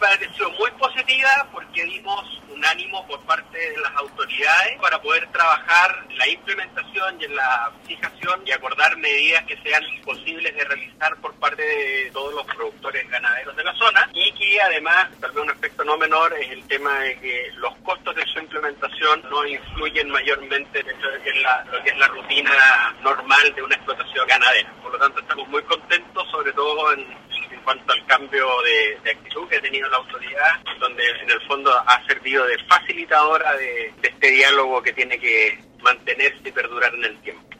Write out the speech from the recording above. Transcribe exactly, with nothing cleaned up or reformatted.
pareció muy positiva porque dimos un ánimo por parte de las autoridades para poder trabajar en la implementación y en la fijación y acordar medidas que sean posibles de realizar por parte de todos los productores ganaderos de la zona, y que además, tal vez un aspecto no menor, es el tema de que los costos de su implementación no influyen mayormente en lo que es la, lo que es la rutina normal de una explotación ganadera. Por lo tanto, estamos muy contentos, sobre todo en, en cuanto al cambio de, de actitud que ha tenido la autoridad, donde en el fondo ha servido de facilitadora de, de este diálogo que tiene que mantenerse y perdurar en el tiempo.